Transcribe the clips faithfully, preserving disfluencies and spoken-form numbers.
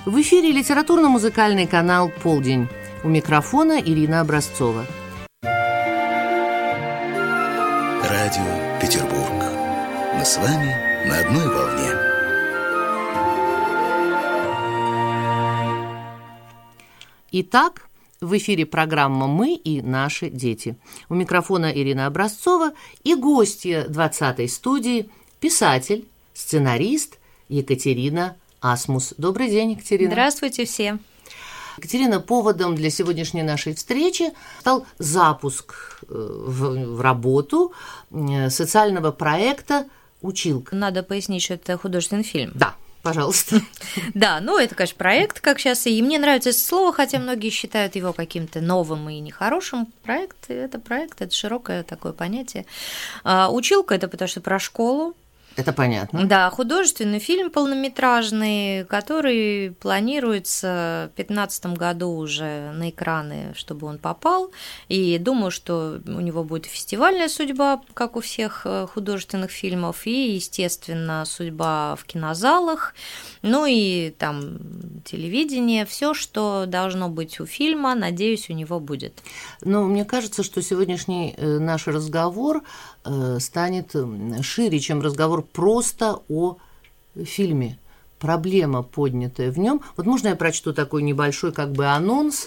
В эфире литературно-музыкальный канал «Полдень». У микрофона Ирина Образцова. Радио Петербург. Мы с вами на одной волне. Итак, в эфире программа «Мы и наши дети». У микрофона Ирина Образцова и гостья двадцатой студии, писатель, сценарист Екатерина Асмус. Добрый день, Екатерина. Здравствуйте все. Екатерина, поводом для сегодняшней нашей встречи стал запуск в, в работу социального проекта «Училка». Надо пояснить, что это художественный фильм. Да, пожалуйста. Да, ну это, конечно, проект, как сейчас, и мне нравится это слово, хотя многие считают его каким-то новым и нехорошим. Проект – это проект, это широкое такое понятие. Училка – это потому что про школу. Это понятно. Да, художественный фильм полнометражный, который планируется в две тысячи пятнадцатом году уже на экраны, чтобы он попал. И думаю, что у него будет фестивальная судьба, как у всех художественных фильмов, и, естественно, судьба в кинозалах, ну и там телевидение, все, что должно быть у фильма, надеюсь, у него будет. Но мне кажется, что сегодняшний наш разговор станет шире, чем разговор просто о фильме. Проблема, поднятая в нем. Вот можно я прочту такой небольшой как бы анонс,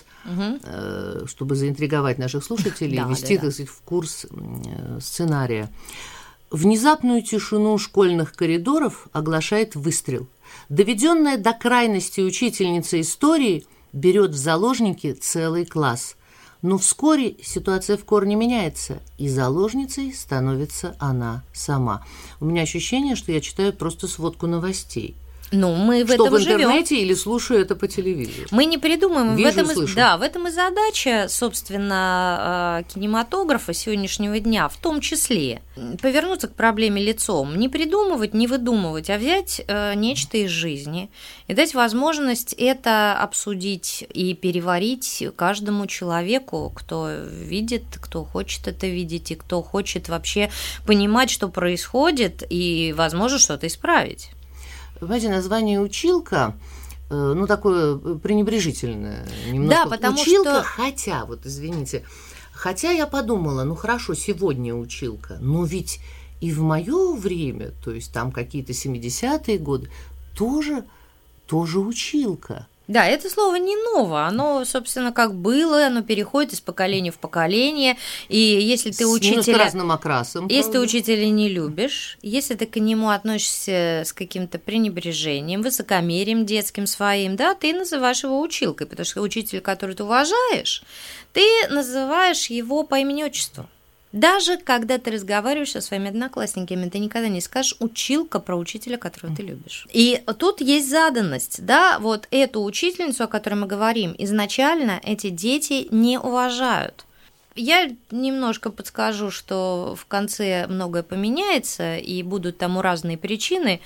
угу. чтобы заинтриговать наших слушателей и да, ввести, да, так сказать, в курс сценария. Внезапную тишину школьных коридоров оглашает выстрел. Доведенная до крайности учительница истории берет в заложники целый класс. Но вскоре ситуация в корне меняется, и заложницей становится она сама. У меня ощущение, что я читаю просто сводку новостей. Ну, мы в что этом в интернете живем. Или слушаю это по телевизору. Мы не придумаем. Вижу, в этом слышу. И, да, в этом и задача, собственно, кинематографа сегодняшнего дня, в том числе повернуться к проблеме лицом, не придумывать, не выдумывать, а взять нечто из жизни и дать возможность это обсудить и переварить каждому человеку, кто видит, кто хочет это видеть и кто хочет вообще понимать, что происходит, и, возможно, что-то исправить. Понимаете, название «Училка», ну, такое пренебрежительное немножко. Да, потому училка, что... хотя, вот извините, хотя я подумала, ну, хорошо, сегодня училка, но ведь и в моё время, то есть там какие-то семидесятые годы, тоже, тоже училка. Да, это слово не ново, оно, собственно, как было, оно переходит из поколения в поколение, и если ты учителя... С разным окрасом. Если ты учителя не любишь, если ты к нему относишься с каким-то пренебрежением, высокомерием детским своим, да, ты называешь его училкой, потому что учитель, который ты уважаешь, ты называешь его по имени-отчеству. Даже когда ты разговариваешь со своими одноклассниками, ты никогда не скажешь «училка» про учителя, которого ты любишь. И тут есть заданность, да, вот эту учительницу, о которой мы говорим, изначально эти дети не уважают. Я немножко подскажу, что в конце многое поменяется, и будут тому разные причины,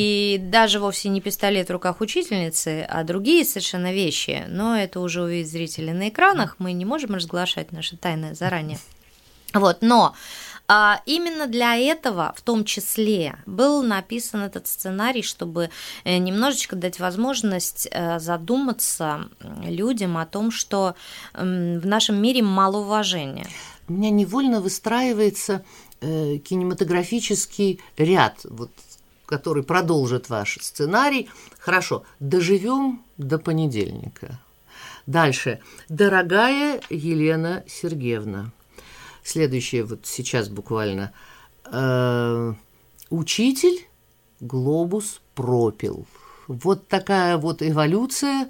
и даже вовсе не пистолет в руках учительницы, а другие совершенно вещи, но это уже увидят зрители на экранах, мы не можем разглашать наши тайны заранее. Вот, но а, именно для этого, в том числе, был написан этот сценарий, чтобы немножечко дать возможность задуматься людям о том, что в нашем мире мало уважения. У меня невольно выстраивается э, кинематографический ряд, вот, который продолжит ваш сценарий. Хорошо, доживем до понедельника. Дальше. Дорогая Елена Сергеевна. Следующее вот сейчас буквально. Э, учитель глобус пропил. Вот такая вот эволюция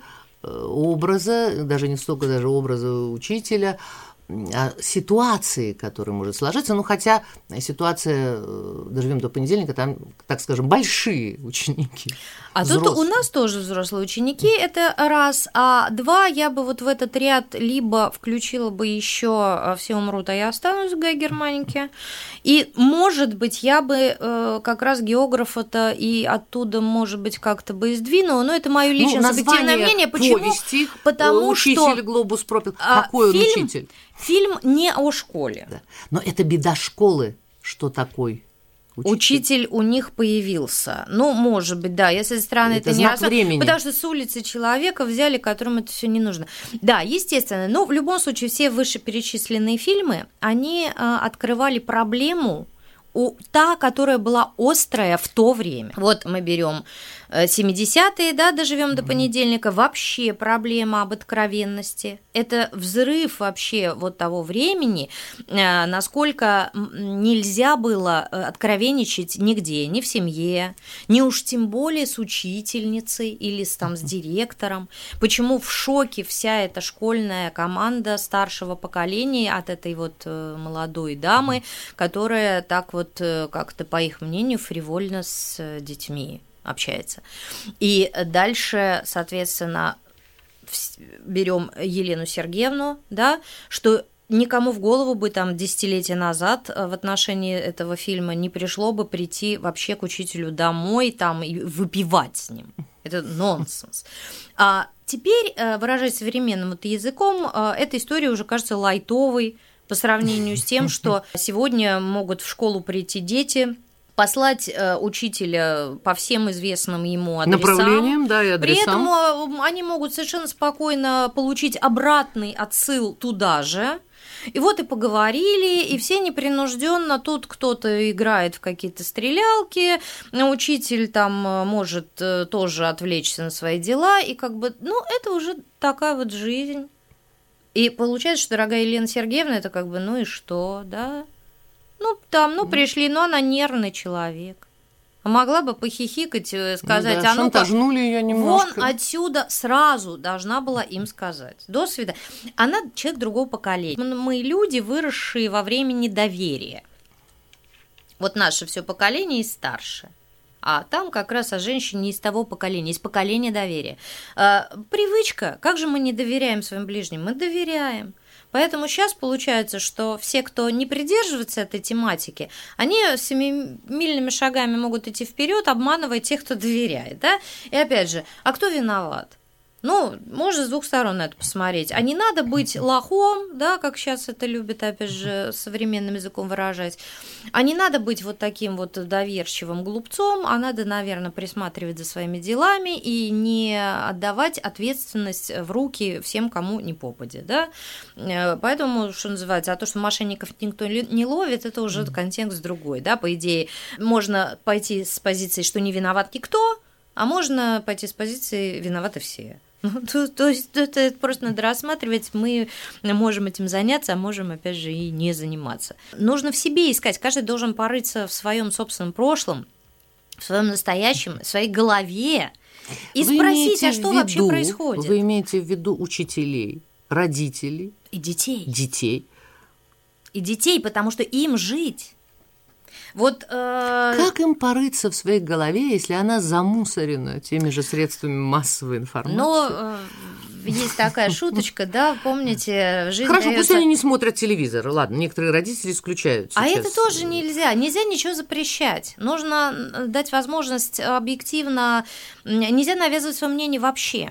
образа, даже не столько даже образа учителя, а ситуации, которая может сложиться. Ну, хотя ситуация, доживем до понедельника, там, так скажем, большие ученики. А взрослые. Тут у нас тоже взрослые ученики, это раз. А два, я бы вот в этот ряд либо включила бы еще «Все умрут, а я останусь» Гая Германики. И, может быть, я бы э, как раз географа-то и оттуда, может быть, как-то бы издвинула. Но это мое личное ну, субъективное мнение. Почему? Повести, Потому учитель что глобус пропил. Какой фильм, он учитель? Фильм не о школе. Да. Но это беда школы, что такой Учитель. Учитель у них появился. Ну, может быть, да, если со стороны это, это не знак времени. Потому что с улицы человека взяли, которому это все не нужно. Да, естественно. Но в любом случае все вышеперечисленные фильмы, они а, открывали проблему, у, та, которая была острая в то время. Вот мы берем семидесятые, да, доживем до понедельника, вообще проблема об откровенности. Это взрыв вообще вот того времени, насколько нельзя было откровенничать нигде, ни в семье, ни уж тем более с учительницей или с, там, с директором. Почему в шоке вся эта школьная команда старшего поколения от этой вот молодой дамы, которая так вот как-то, по их мнению, фривольно с детьми общается. И дальше, соответственно, берем Елену Сергеевну, да, что никому в голову бы там десятилетия назад в отношении этого фильма не пришло бы прийти вообще к учителю домой там и выпивать с ним. Это нонсенс. А теперь, выражаясь современным вот языком, эта история уже кажется лайтовой по сравнению с тем, что сегодня могут в школу прийти дети, послать э, учителя по всем известным ему адресам. Направлениям, да, и адресам. При этом э, они могут совершенно спокойно получить обратный отсыл туда же. И вот и поговорили, и все непринужденно. Тут кто-то играет в какие-то стрелялки, учитель там может тоже отвлечься на свои дела, и как бы, ну, это уже такая вот жизнь. И получается, что дорогая Елена Сергеевна, это как бы, ну и что, да? Ну, там, ну, пришли, но она нервный человек. А могла бы похихикать, сказать, ну, да, а ну шантажнули её немножко. Вон отсюда сразу должна была им сказать. До свидания. Она человек другого поколения. Мы люди, выросшие во времени доверия. Вот наше все поколение и старше. А там как раз о женщине из того поколения, из поколения доверия. А, привычка. Как же мы не доверяем своим ближним? Мы доверяем. Поэтому сейчас получается, что все, кто не придерживается этой тематики, они семимильными шагами могут идти вперед, обманывая тех, кто доверяет. Да? И опять же, а кто виноват? Ну, можно с двух сторон на это посмотреть. А не надо быть лохом, да, как сейчас это любят, опять же, современным языком выражать. А не надо быть вот таким вот доверчивым глупцом, а надо, наверное, присматривать за своими делами и не отдавать ответственность в руки всем, кому не попадя, да. Поэтому, что называется, а то, что мошенников никто не ловит, это уже контекст другой, да. По идее, можно пойти с позиции, что не виноват никто, а можно пойти с позиции «виноваты все». Ну, то, то есть это просто надо рассматривать, мы можем этим заняться, а можем, опять же, и не заниматься. Нужно в себе искать, каждый должен порыться в своем собственном прошлом, в своем настоящем, в своей голове и вы спросить, а что виду, вообще происходит. Вы имеете в виду учителей, родителей? И детей. Детей. И детей, потому что им жить. Вот, э... Как им порыться в своей голове, если она замусорена теми же средствами массовой информации? Но э, есть такая шуточка, да, помните, жизнь Хорошо, даётся... пусть они не смотрят телевизор, ладно, некоторые родители исключают сейчас. А это тоже нельзя, нельзя ничего запрещать, нужно дать возможность объективно, нельзя навязывать свое мнение вообще.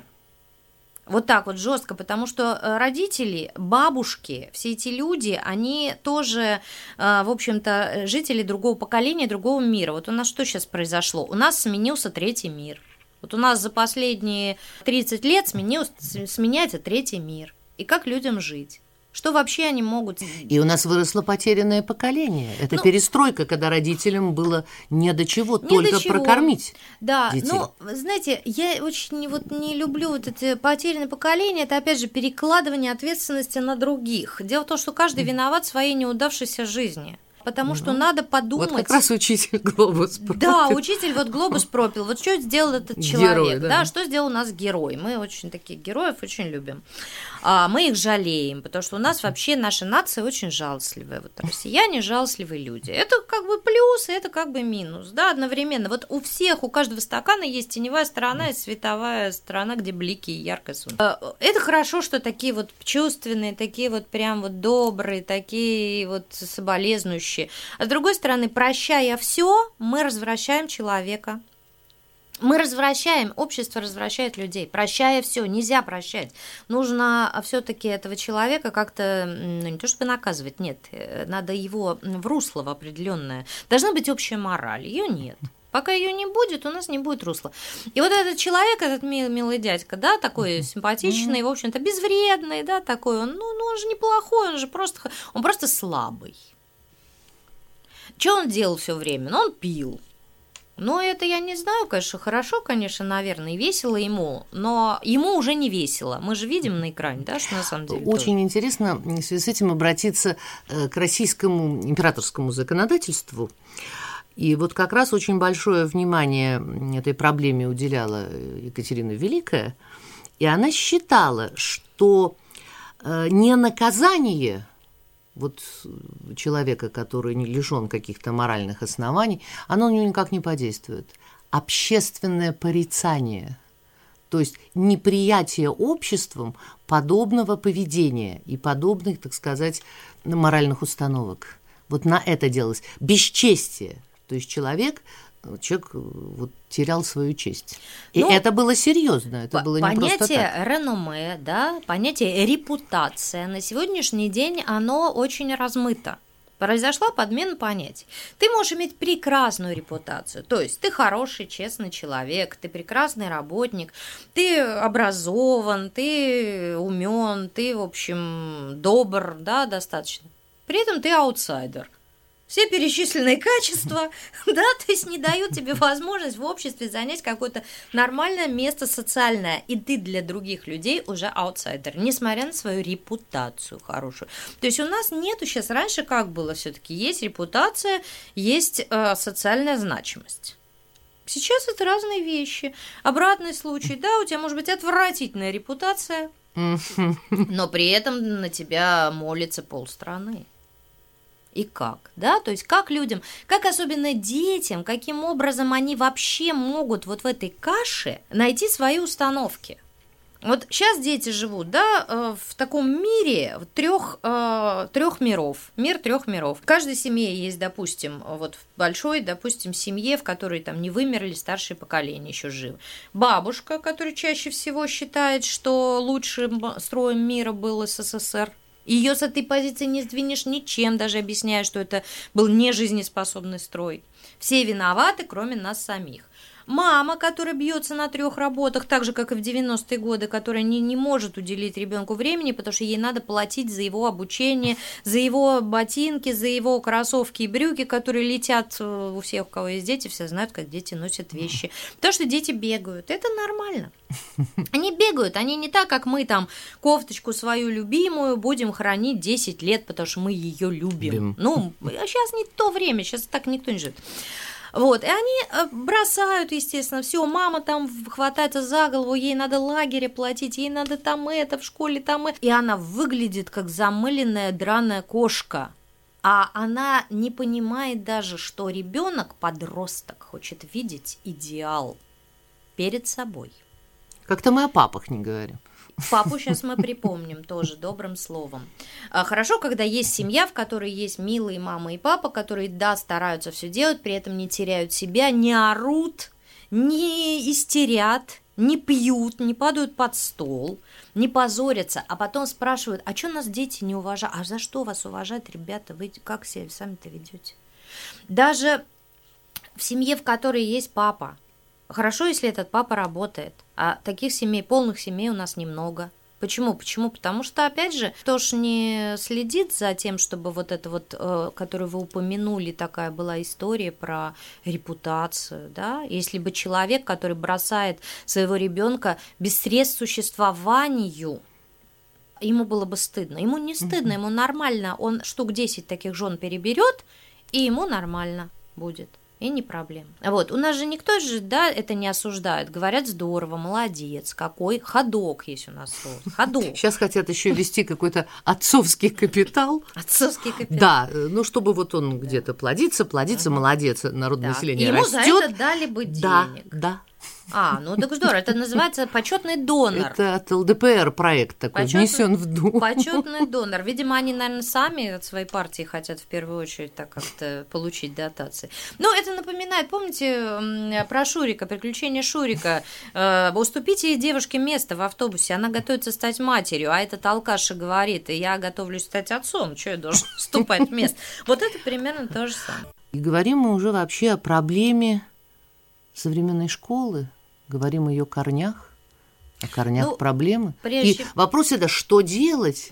Вот так вот жестко, потому что родители, бабушки, все эти люди, они тоже, в общем-то, жители другого поколения, другого мира. Вот у нас что сейчас произошло? У нас сменился третий мир. Вот у нас за последние тридцать лет сменился, сменяется третий мир. И как людям жить? Что вообще они могут... И у нас выросло потерянное поколение. Это ну, перестройка, когда родителям было не до чего, не только до чего. Прокормить да, детей. Ну, знаете, я очень вот не люблю вот это потерянное поколение. Это, опять же, перекладывание ответственности на других. Дело в том, что каждый виноват в своей неудавшейся жизни. Потому ну, что надо подумать... Вот как раз учитель глобус пропил. Да, учитель вот глобус пропил. Вот что сделал этот человек? Герой, да. да, что сделал у нас герой? Мы очень таких героев очень любим. А мы их жалеем, потому что у нас вообще наша нация очень жалостливая. Вот россияне жалостливые люди. Это как бы плюс, и это как бы минус, да, одновременно. Вот у всех, у каждого стакана есть теневая сторона и световая сторона, где блики и яркое солнце. Это хорошо, что такие вот чувственные, такие вот прям вот добрые, такие вот соболезнующие. А с другой стороны, прощая все, мы развращаем человека. Мы развращаем, общество развращает людей, прощая все, нельзя прощать. Нужно все-таки этого человека как-то, ну, не то чтобы наказывать, нет, надо его в русло в определенное. Должна быть общая мораль, ее нет. Пока ее не будет, у нас не будет русла. И вот этот человек, этот мил, милый дядька, да, такой симпатичный, в общем-то, безвредный, да, такой, он, ну, ну, он же неплохой, он же просто, он просто слабый. Что он делал все время? Ну, он пил. Ну, это я не знаю, конечно, хорошо, конечно, наверное, и весело ему, но ему уже не весело. Мы же видим на экране, да, что на самом деле... Очень тоже. интересно в связи с этим обратиться к российскому императорскому законодательству. И вот как раз очень большое внимание этой проблеме уделяла Екатерина Великая, и она считала, что не наказание вот человека, который не лишен каких-то моральных оснований, оно на него никак не подействует. Общественное порицание, то есть неприятие обществом подобного поведения и подобных, так сказать, моральных установок. Вот на это делалось. Бесчестие. То есть человек, человек вот, терял свою честь. И ну, это было серьезно, это было не просто так. Понятие реноме, да, понятие репутация на сегодняшний день, оно очень размыто. Произошла подмена понятий. Ты можешь иметь прекрасную репутацию, то есть ты хороший, честный человек, ты прекрасный работник, ты образован, ты умен, ты, в общем, добр, да, достаточно. При этом ты аутсайдер. Все перечисленные качества, да, то есть не дают тебе возможность в обществе занять какое-то нормальное место социальное, и ты для других людей уже аутсайдер, несмотря на свою репутацию хорошую. То есть у нас нету сейчас, раньше как было все-таки, есть репутация, есть э, социальная значимость. Сейчас это разные вещи. Обратный случай, да, у тебя может быть отвратительная репутация, но при этом на тебя молится полстраны. И как, да, то есть как людям, как особенно детям, каким образом они вообще могут вот в этой каше найти свои установки. Вот сейчас дети живут, да, в таком мире трех, трех миров, мир трех миров. В каждой семье есть, допустим, вот в большой, допустим, семье, в которой там не вымерли старшие поколения, еще живы. Бабушка, которая чаще всего считает, что лучшим строем мира был СССР. Ее с этой позиции не сдвинешь ничем, даже объясняя, что это был нежизнеспособный строй. Все виноваты, кроме нас самих. Мама, которая бьется на трех работах, так же, как и в девяностые годы, которая не, не может уделить ребенку времени, потому что ей надо платить за его обучение, за его ботинки, за его кроссовки и брюки, которые летят у всех, у кого есть дети, все знают, как дети носят вещи. Потому что дети бегают, это нормально. Они бегают, они не так, как мы там кофточку свою любимую будем хранить десять лет, потому что мы ее любим. Бим. Ну, сейчас не то время, сейчас так никто не живет. Вот, и они бросают, естественно, все, мама там хватается за голову, ей надо лагеря платить, ей надо там это, в школе там это. И она выглядит как замыленная драная кошка. А она не понимает даже, что ребенок, подросток, хочет видеть идеал перед собой. Как-то мы о папах не говорим. Папу сейчас мы припомним тоже добрым словом. Хорошо, когда есть семья, в которой есть милые мама и папа, которые, да, стараются все делать, при этом не теряют себя, не орут, не истерят, не пьют, не падают под стол, не позорятся, а потом спрашивают, а что нас дети не уважают? А за что вас уважать, ребята? Вы как себя сами-то ведете? Даже в семье, в которой есть папа, хорошо, если этот папа работает, а таких семей, полных семей у нас немного. Почему? Почему? Потому что, опять же, кто ж не следит за тем, чтобы вот это вот, э, которую вы упомянули, такая была история про репутацию, да? Если бы человек, который бросает своего ребенка без средств существованию, ему было бы стыдно. Ему не стыдно, ему нормально. Он штук десять таких жен переберет, и ему нормально будет. И не проблема. Вот, у нас же никто же, да, это не осуждает. Говорят, здорово, молодец, какой ходок есть у нас. Ходок. Сейчас хотят еще ввести какой-то отцовский капитал. Отцовский капитал. Да, ну, чтобы вот он да. где-то плодится, плодится, ага. молодец, народное да. население ему растет. Ему за это дали бы да, денег. Да, А, ну так здорово, это называется почетный донор. Это от эл дэ пэ эр проект такой, Почетный- внесен в Думу. Почетный донор. Видимо, они, наверное, сами от своей партии хотят в первую очередь так как-то получить дотации. Ну, это напоминает, помните, м, про Шурика, приключения Шурика. Э, Уступите ей девушке место в автобусе, она готовится стать матерью, а этот алкаш и говорит: я готовлюсь стать отцом, что я должен уступать место? Вот это примерно то же самое. И говорим мы уже вообще о проблеме современной школы, говорим о ее корнях, о корнях Ну, проблемы. прежде И чем- вопрос это, что делать?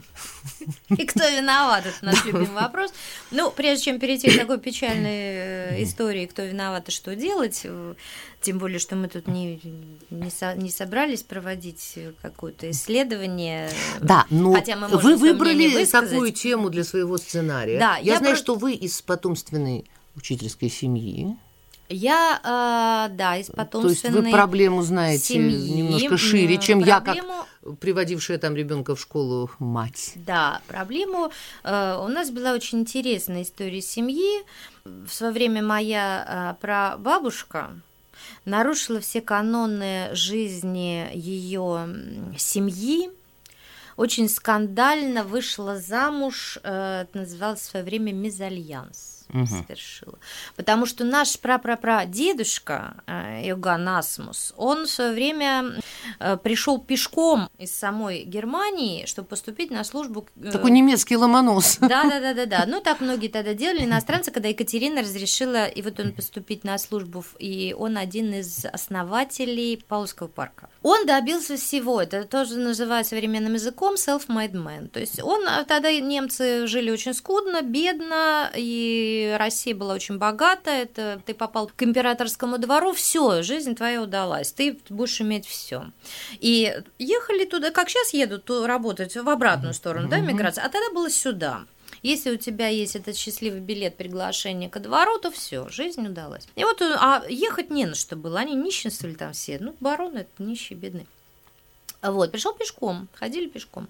И кто виноват, это наш любимый вопрос. Ну, прежде чем перейти к такой печальной э, истории, кто виноват и что делать, э, тем более, что мы тут не, не, со- не собрались проводить какое-то исследование. Да, но Хотя мы можем вы своё мнение выбрали высказать. такую тему для своего сценария. Да, я, я знаю, про- что вы из потомственной учительской семьи. Я, э, да, из То есть потомственной вы проблему знаете семьи, немножко шире, м, чем я, как проблему- приводившая там ребенка в школу мать. Да, проблему. э, У нас была очень интересная история семьи. В свое время моя э, прабабушка нарушила все каноны жизни ее семьи, очень скандально вышла замуж, э, это называлось в свое время мезальянс. Совершила. Потому что наш прапрапрадедушка э, Иоганн Асмус, он в свое время э, пришел пешком из самой Германии, чтобы поступить на службу. э, Такой немецкий ломонос. Да, да, да, да, да. Ну, так многие тогда делали, иностранцы, когда Екатерина разрешила, и вот он поступить на службу, в- и он один из основателей Павловского парка. Он добился всего, это тоже называют современным языком self-made man. То есть он, а тогда немцы жили очень скудно, бедно, и Россия была очень богата, это ты попал к императорскому двору, все, жизнь твоя удалась, ты будешь иметь все. И ехали туда, как сейчас едут то работать в обратную сторону, да, миграция, а тогда было сюда. Если у тебя есть этот счастливый билет приглашения ко двору, то все, жизнь удалась. И вот, а ехать не на что было, они нищенствовали там все, ну, бароны, это нищие, бедные. Вот, пришел пешком, ходили пешком.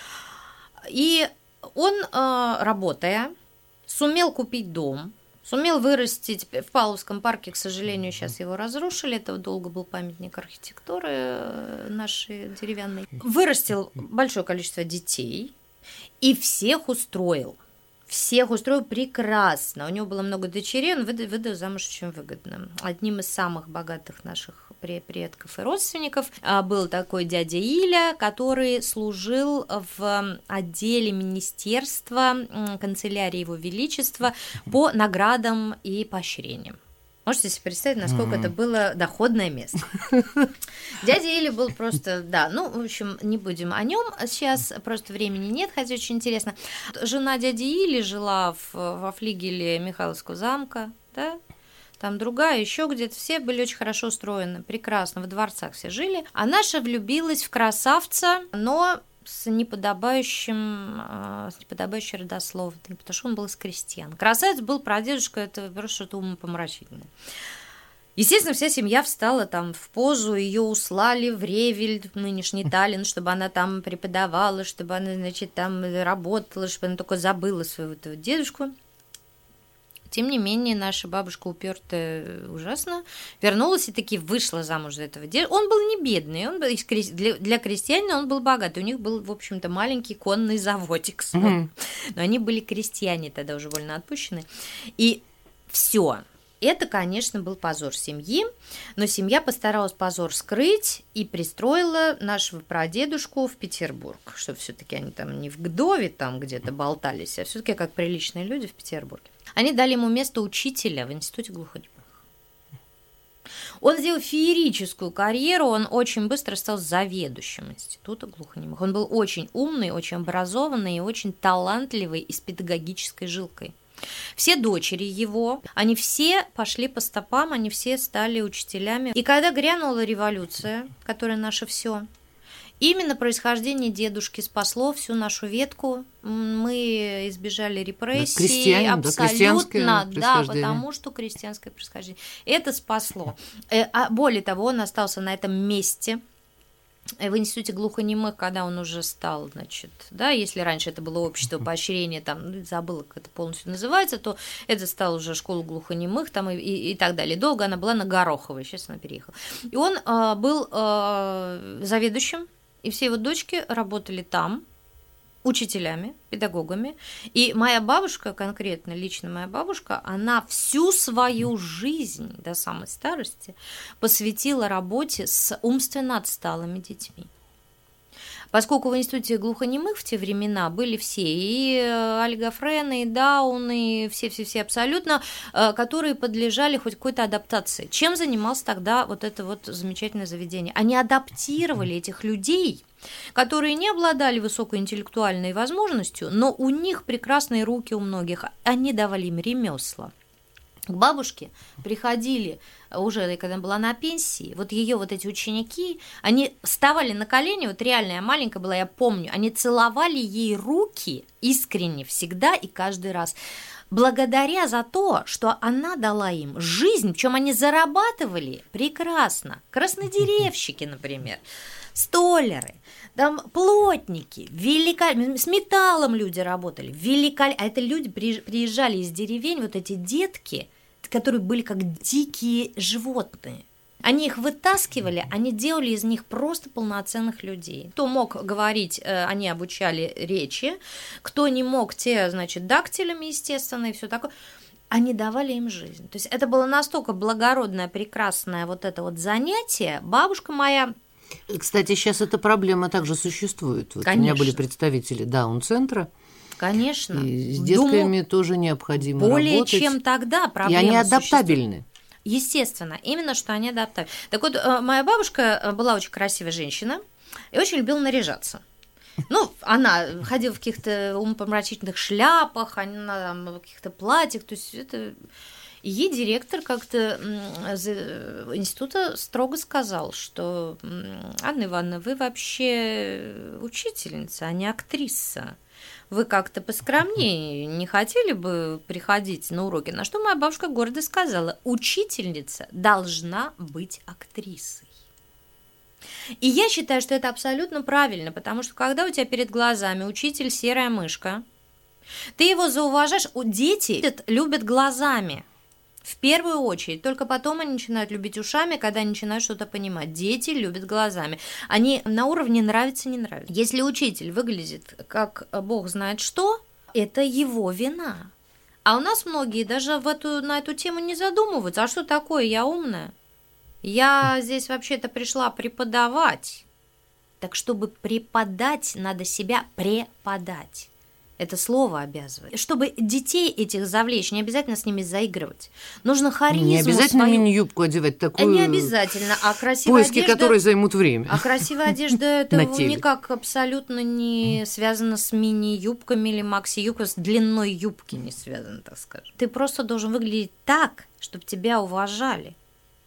И он, э, работая, сумел купить дом, сумел вырастить в Павловском парке, к сожалению, сейчас его разрушили, это долго был памятник архитектуры э, нашей деревянной. Вырастил большое количество детей и всех устроил. Всех устроил прекрасно. У него было много дочерей, он выдал, выдал замуж очень выгодно. Одним из самых богатых наших предков и родственников а, был такой дядя Иля, который служил в отделе министерства, м, канцелярии Его Величества по наградам и поощрениям. Можете себе представить, насколько mm-hmm. это было доходное место. Дядя Иля был просто, да, ну, в общем, не будем о нем сейчас, просто времени нет, хотя очень интересно. Жена дяди Или жила в, во флигеле Михайловского замка, да, там другая, еще где-то, все были очень хорошо устроены, прекрасно, в дворцах все жили. А наша влюбилась в красавца, но с неподобающим, с неподобающей родословной, потому что он был из крестьян. Красавец был прадедушка, это просто что-то умопомрачительное. Естественно, вся семья встала там в позу, ее услали в Ревель, в нынешний Таллин, чтобы она там преподавала, чтобы она, значит, там работала, чтобы она только забыла своего этого дедушку. Тем не менее, наша бабушка упертая ужасно вернулась и таки вышла замуж за этого деда. Он был не бедный, он был из кре... для, для крестьянина он был богатый. У них был, в общем-то, маленький конный заводик. Mm-hmm. Но они были крестьяне, тогда уже вольно отпущены. И все. Это, конечно, был позор семьи, но семья постаралась позор скрыть и пристроила нашего прадедушку в Петербург, чтобы все-таки они там не в Гдове там где-то болтались, а все-таки как приличные люди в Петербурге. Они дали ему место учителя в институте глухонемых. Он сделал феерическую карьеру, он очень быстро стал заведующим института глухонемых. Он был очень умный, очень образованный и очень талантливый и с педагогической жилкой. Все дочери его, они все пошли по стопам, они все стали учителями. И когда грянула революция, которая наше все, именно происхождение дедушки спасло всю нашу ветку. Мы избежали репрессий, абсолютно, да, потому что крестьянское происхождение. Это спасло. А более того, он остался на этом месте. в институте глухонемых, когда он уже стал, значит, да, если раньше это было общество поощрения, там, забыла, как это полностью называется, то это стало уже школа глухонемых, там, и, и, и так далее. Долго она была на Гороховой, сейчас она переехала. И он э, был э, заведующим, и все его дочки работали там, учителями, педагогами. И моя бабушка, конкретно, лично моя бабушка, она всю свою жизнь до самой старости посвятила работе с умственно отсталыми детьми. Поскольку в институте глухонемых в те времена были все, и олигофрены, и дауны, все-все-все абсолютно, которые подлежали хоть какой-то адаптации. Чем занималось тогда вот это вот замечательное заведение? Они адаптировали этих людей, которые не обладали высокой интеллектуальной возможностью, но у них прекрасные руки у многих, они давали им ремесла. К бабушке приходили уже, когда была на пенсии, вот ее вот эти ученики, они вставали на колени, вот реально я маленькая была, я помню, они целовали ей руки искренне всегда и каждый раз, благодаря за то, что она дала им жизнь, в чем они зарабатывали прекрасно. Краснодеревщики, например, столяры, там плотники, великолепно, с металлом люди работали, великолепно, а это люди приезжали из деревень, вот эти детки, которые были как дикие животные. Они их вытаскивали, они делали из них просто полноценных людей. Кто мог говорить, они обучали речи, кто не мог, те, значит, дактилями, естественно, и все такое. Они давали им жизнь. То есть это было настолько благородное, прекрасное вот это вот занятие. Бабушка моя... Кстати, сейчас эта проблема также существует. Вот у меня были представители Даун-центра. Конечно. И с детками Думаю, тоже необходимо более работать. Более чем тогда проблема. И они адаптабельны. Естественно, именно что они адаптабельны. Так вот, моя бабушка была очень красивая женщина и очень любила наряжаться. Ну, она ходила в каких-то умопомрачительных шляпах, она в каких-то платьях, то есть это... И ей директор как-то института строго сказал, что Анна Ивановна, вы вообще учительница, а не актриса. Вы как-то поскромнее не хотели бы приходить на уроки? На что моя бабушка гордо сказала, учительница должна быть актрисой. И я считаю, что это абсолютно правильно, потому что когда у тебя перед глазами учитель серая мышка, ты его зауважаешь, дети любят глазами. В первую очередь, только потом они начинают любить ушами, когда они начинают что-то понимать. Дети любят глазами. Они на уровне нравится, не нравится. Если учитель выглядит как бог знает что, это его вина. А у нас многие даже в эту, на эту тему не задумываются. А что такое? Я умная. Я здесь вообще-то пришла преподавать. Так чтобы преподать, надо себя преподать. Это слово обязывает. Чтобы детей этих завлечь, не обязательно с ними заигрывать. Нужно харизму Не обязательно свою... мини-юбку одевать такую. Не обязательно, а красивая поиски, одежда... которые займут время. А красивая одежда это никак абсолютно не связано с мини-юбками или макси-юбкой, с длиной юбки не связано, так скажем. Ты просто должен выглядеть так, чтобы тебя уважали.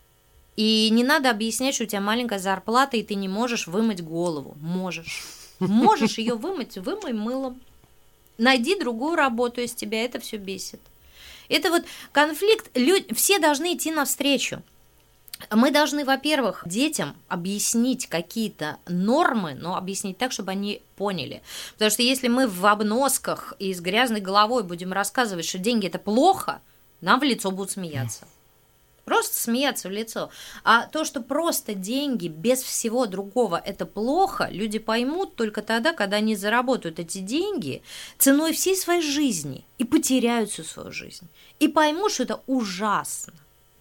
И не надо объяснять, что у тебя маленькая зарплата, и ты не можешь вымыть голову. Можешь. Можешь ее вымыть, вымой мылом. Найди другую работу из тебя, это все бесит. Это вот конфликт, люди, все должны идти навстречу. Мы должны, во-первых, детям объяснить какие-то нормы, но объяснить так, чтобы они поняли. Потому что если мы в обносках и с грязной головой будем рассказывать, что деньги – это плохо, нам в лицо будут смеяться. Просто смеяться в лицо. А то, что просто деньги без всего другого – это плохо, люди поймут только тогда, когда они заработают эти деньги ценой всей своей жизни и потеряют всю свою жизнь. И поймут, что это ужасно.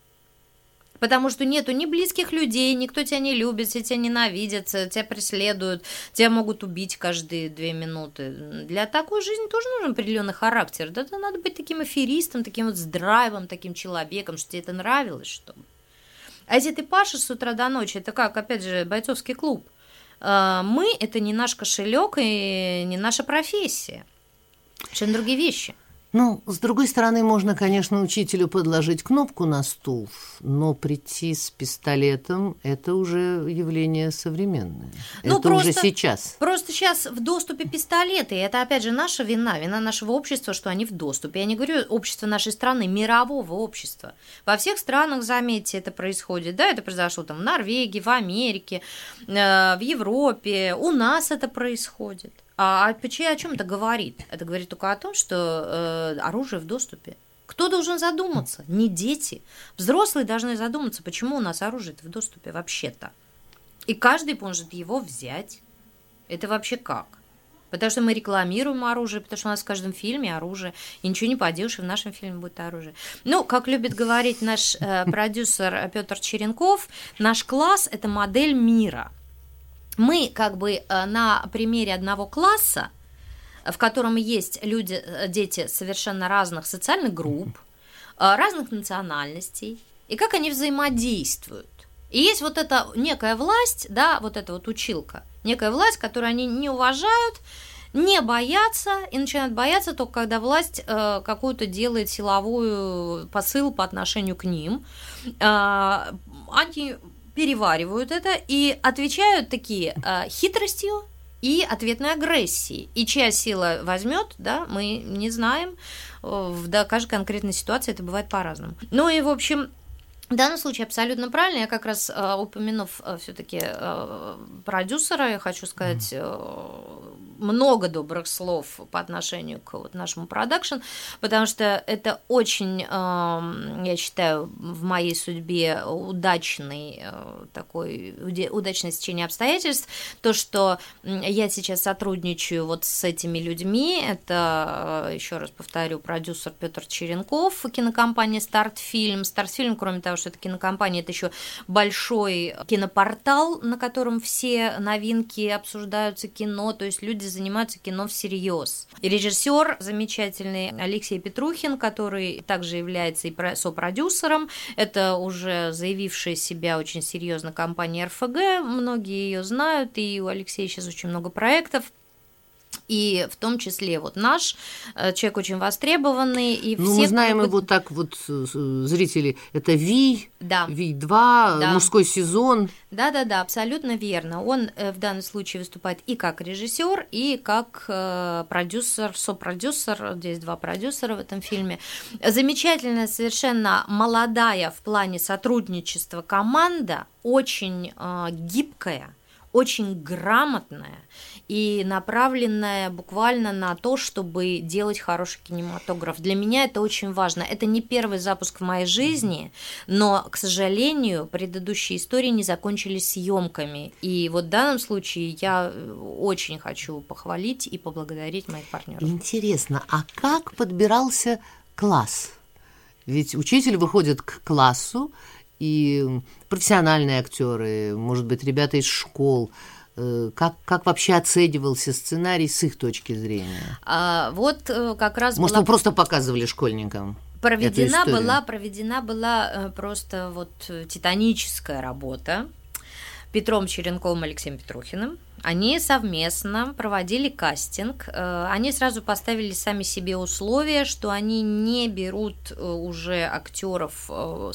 Потому что нету ни близких людей, никто тебя не любит, все тебя ненавидят, тебя преследуют, тебя могут убить каждые две минуты. Для такой жизни тоже нужен определенный характер. Да, это надо быть таким аферистом, таким вот с драйвом, таким человеком, что тебе это нравилось, чтобы. А если ты пашешь с утра до ночи, это как, опять же, бойцовский клуб. Мы – это не наш кошелек и не наша профессия. Совершенно другие вещи. Ну, с другой стороны, можно, конечно, учителю подложить кнопку на стул, но прийти с пистолетом – это уже явление современное. Ну, это просто, уже сейчас. Просто сейчас в доступе пистолеты, и это, опять же, наша вина, вина нашего общества, что они в доступе. Я не говорю общества нашей страны, мирового общества. Во всех странах, заметьте, это происходит. Да, это произошло там в Норвегии, в Америке, э, в Европе. У нас это происходит. А о чем это говорит? Это говорит только о том, что э, оружие в доступе. Кто должен задуматься? Не дети. Взрослые должны задуматься, почему у нас оружие в доступе вообще-то. И каждый может его взять. Это вообще как? Потому что мы рекламируем оружие, потому что у нас в каждом фильме оружие. И ничего не поделаешь, и в нашем фильме будет оружие. Ну, как любит говорить наш э, продюсер Петр Черенков, наш класс – это модель мира. Мы как бы на примере одного класса, в котором есть люди, дети совершенно разных социальных групп, разных национальностей, и как они взаимодействуют. И есть вот эта некая власть, да, вот эта вот училка, некая власть, которую они не уважают, не боятся, и начинают бояться только когда власть э, какую-то делает силовую посыл по отношению к ним. Э, они переваривают это и отвечают такие э, хитростью и ответной агрессией. И чья сила возьмет, да, мы не знаем. В да, каждой конкретной ситуации это бывает по-разному. Ну и, в общем, в данном случае абсолютно правильно. Я как раз, э, упомянув э, все-таки э, продюсера, я хочу сказать э, много добрых слов по отношению к вот, нашему продакшн, потому что это очень, э, я считаю, в моей судьбе удачный э, такой удачное стечение обстоятельств. То, что я сейчас сотрудничаю вот с этими людьми, это, еще раз повторю, продюсер Петр Черенков, кинокомпания «Стартфильм». «Стартфильм», кроме того, что это кинокомпания, это еще большой кинопортал, на котором все новинки обсуждаются, кино, то есть люди занимаются кино всерьез. И режиссер замечательный Алексей Петрухин, который также является и сопродюсером, это уже заявившая себя очень серьезно компания эр эф гэ, многие ее знают, и у Алексея сейчас очень много проектов. И в том числе вот наш человек очень востребованный. И ну, все, мы знаем кто... его так вот, зрители, это Ви, да. Ви два, да. мужской сезон. Да-да-да, абсолютно верно. Он в данном случае выступает и как режиссер, и как продюсер, сопродюсер. Здесь два продюсера в этом фильме. Замечательная, совершенно молодая в плане сотрудничества команда, очень гибкая, очень грамотная и направленная буквально на то, чтобы делать хороший кинематограф. Для меня это очень важно. Это не первый запуск в моей жизни, но, к сожалению, предыдущие истории не закончились съемками. И вот в данном случае я очень хочу похвалить и поблагодарить моих партнеров. Интересно, а как подбирался класс? Ведь учитель выходит к классу, и профессиональные актеры, может быть, ребята из школ, как, как вообще оценивался сценарий с их точки зрения? А, вот как раз может, была... вы просто показывали школьникам? Проведена была, проведена была просто вот титаническая работа Петром Черенковым и Алексеем Петрухиным. Они совместно проводили кастинг. Они сразу поставили сами себе условия, что они не берут уже актеров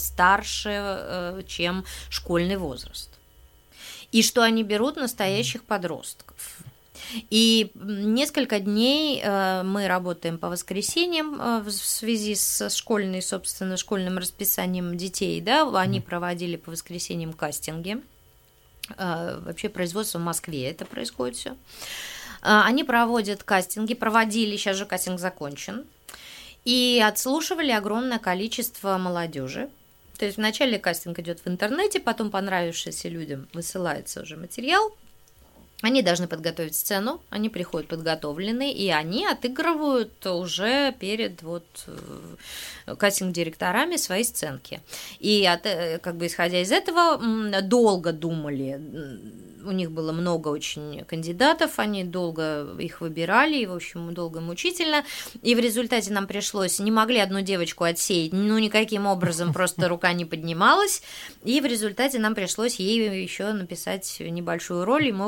старше, чем школьный возраст. И что они берут настоящих подростков. И несколько дней мы работаем по воскресеньям в связи с школьной, собственно, школьным расписанием детей. Да? Они проводили по воскресеньям кастинги. Вообще производство в Москве это происходит все. Они проводят кастинги, проводили, сейчас же кастинг закончен, и отслушивали огромное количество молодежи. То есть вначале кастинг идет в интернете, потом понравившийся людям высылается уже материал. Они должны подготовить сцену, они приходят подготовленные, и они отыгрывают уже перед вот кастинг-директорами свои сценки. И от, как бы исходя из этого долго думали, у них было много очень кандидатов, они долго их выбирали, и, в общем, долго и мучительно. И в результате нам пришлось, не могли одну девочку отсеять, ну, никаким образом, просто рука не поднималась. И в результате нам пришлось ей еще написать небольшую роль, и мы увеличили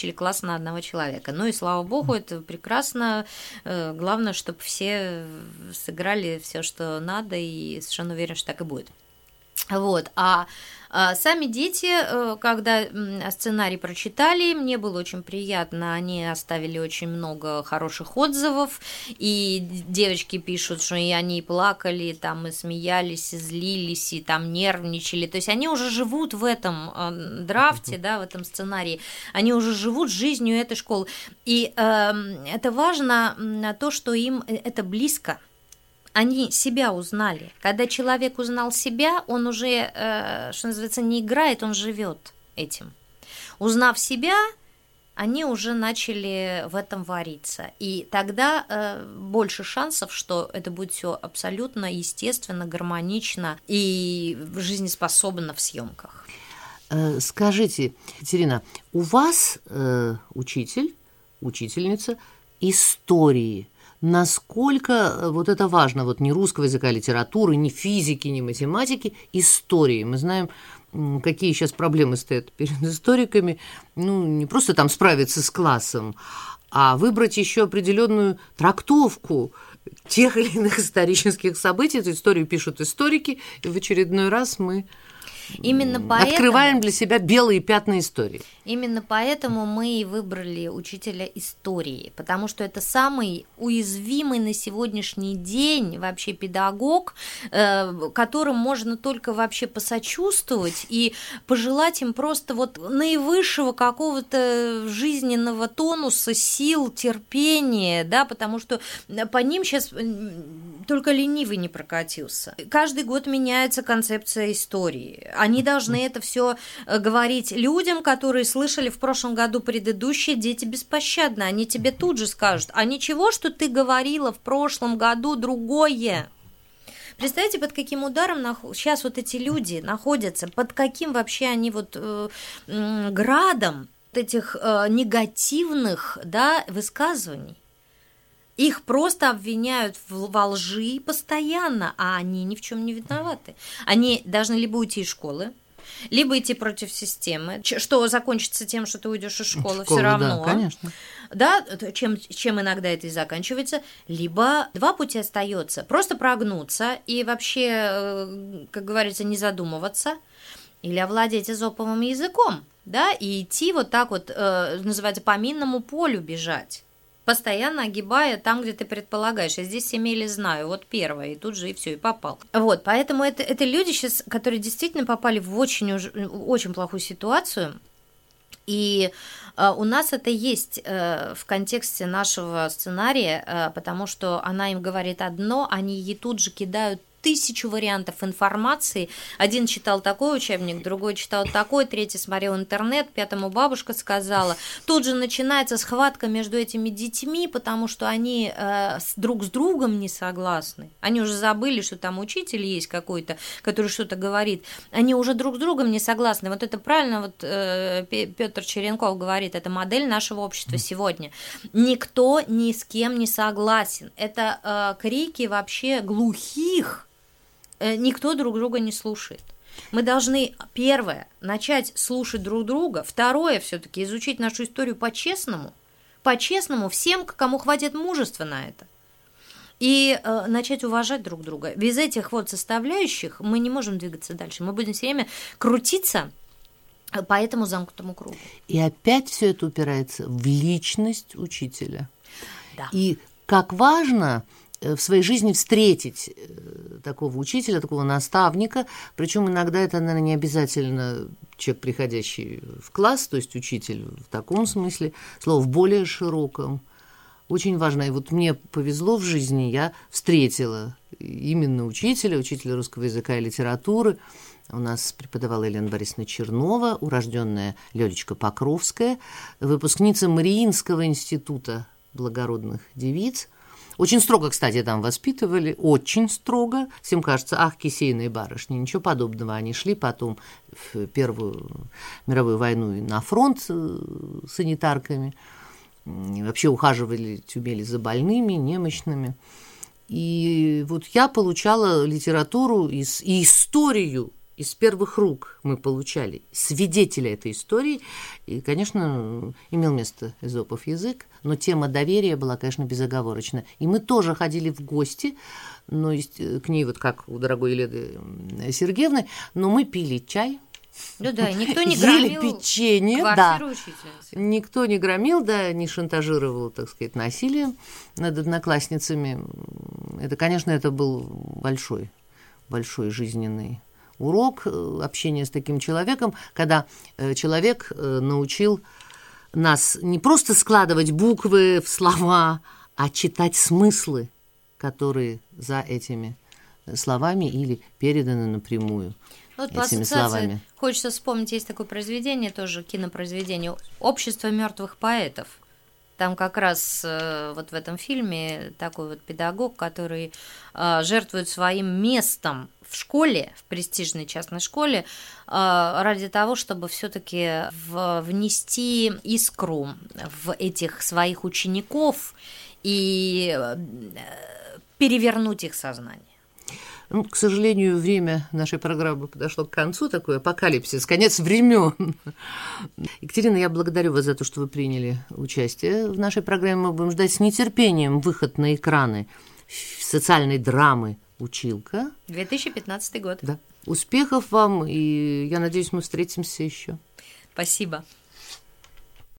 закончили класс на одного человека. Ну и слава богу, это прекрасно. Главное, чтобы все сыграли все, что надо, и совершенно уверен, что так и будет. Вот, а, а сами дети, когда сценарий прочитали, мне было очень приятно, они оставили очень много хороших отзывов, и девочки пишут, что и они плакали, там, и смеялись, и злились, и там нервничали, то есть они уже живут в этом драфте, да, в этом сценарии, они уже живут жизнью этой школы, и э, это важно, то, что им это близко. Они себя узнали. Когда человек узнал себя, он уже, э, что называется, не играет, он живет этим. Узнав себя, они уже начали в этом вариться. И тогда э, больше шансов, что это будет все абсолютно естественно, гармонично и жизнеспособно в съемках. Скажите, Екатерина, у вас э, учитель, учительница истории. Насколько вот это важно, вот ни русского языка, литературы, ни физики, ни математики, истории. Мы знаем, какие сейчас проблемы стоят перед историками. Ну, не просто там справиться с классом, а выбрать еще определенную трактовку тех или иных исторических событий. Эту историю пишут историки, и в очередной раз мы Именно поэтому, открываем для себя белые пятна истории. Именно поэтому мы и выбрали учителя истории, потому что это самый уязвимый на сегодняшний день вообще педагог, которым можно только вообще посочувствовать и пожелать им просто вот наивысшего какого-то жизненного тонуса, сил, терпения, да, потому что по ним сейчас только ленивый не прокатился. Каждый год меняется концепция истории. Они должны это все говорить людям, которые слышали в прошлом году предыдущие «Дети беспощадны». Они тебе тут же скажут: а ничего, что ты говорила в прошлом году другое. Представьте, под каким ударом сейчас вот эти люди находятся, под каким вообще они вот э, э, градом этих э, негативных, да, высказываний. Их просто обвиняют во лжи постоянно, а они ни в чем не виноваты. Они должны либо уйти из школы, либо идти против системы, что закончится тем, что ты уйдешь из школы, все равно. Да, конечно. Да, чем, чем иногда это и заканчивается. Либо два пути остается: просто прогнуться и вообще, как говорится, не задумываться, или овладеть эзоповым языком, да, и идти вот так вот, называется, по минному полю бежать, постоянно огибая там, где ты предполагаешь. Я здесь семейли знаю, вот первое, и тут же и все, и попал. Вот, поэтому это, это люди сейчас, которые действительно попали в очень, очень плохую ситуацию, и э, у нас это есть э, в контексте нашего сценария, э, потому что она им говорит одно, они ей тут же кидают тысячу вариантов информации. Один читал такой учебник, другой читал такой, третий смотрел интернет, пятому бабушка сказала. Тут же начинается схватка между этими детьми, потому что они э, с, друг с другом не согласны. Они уже забыли, что там учитель есть какой-то, который что-то говорит. Они уже друг с другом не согласны. Вот это правильно вот э, Петр Черенков говорит, это модель нашего общества сегодня. Никто ни с кем не согласен. Это э, крики вообще глухих. Никто друг друга не слушает. Мы должны, первое, начать слушать друг друга, второе, все-таки изучить нашу историю по-честному, по-честному всем, кому хватит мужества на это, и э, начать уважать друг друга. Без этих вот составляющих мы не можем двигаться дальше. Мы будем все время крутиться по этому замкнутому кругу. И опять все это упирается в личность учителя. Да. И как важно в своей жизни встретить такого учителя, такого наставника, причем иногда это, наверное, не обязательно человек, приходящий в класс, то есть учитель в таком смысле, слово в более широком. Очень важно. И вот мне повезло в жизни, я встретила именно учителя, учителя русского языка и литературы. У нас преподавала Елена Борисовна Чернова, урожденная Лёлечка Покровская, выпускница Мариинского института благородных девиц. Очень строго, кстати, там воспитывали, очень строго. Всем кажется, ах, кисейные барышни, ничего подобного. Они шли потом в Первую мировую войну на фронт с санитарками. И вообще ухаживали, умели за больными, немощными. И вот я получала литературу и историю из первых рук мы получали свидетеля этой истории. И, конечно, имел место Эзопов язык, но тема доверия была, конечно, безоговорочна. И мы тоже ходили в гости, но к ней, вот как у дорогой Елены Сергеевны, но мы пили чай. Ну да, никто не ели громил печенье, квартиру да. учительницы. Никто не громил, да, не шантажировал, так сказать, насилием над одноклассницами. Это, конечно, это был большой, большой жизненный урок общения с таким человеком, когда человек научил нас не просто складывать буквы в слова, а читать смыслы, которые за этими словами или переданы напрямую. Вот по этими ассоциации словами. Хочется вспомнить, есть такое произведение, тоже кинопроизведение «Общество мертвых поэтов». Там как раз э, вот в этом фильме такой вот педагог, который э, жертвует своим местом в школе, в престижной частной школе, э, ради того, чтобы все-таки внести искру в этих своих учеников и э, перевернуть их сознание. Ну, к сожалению, время нашей программы подошло к концу, такой апокалипсис, конец времен. Екатерина, я благодарю вас за то, что вы приняли участие в нашей программе. Мы будем ждать с нетерпением выход на экраны социальной драмы «Училка». две тысячи пятнадцатый год. Да. Успехов вам, и я надеюсь, мы встретимся еще. Спасибо.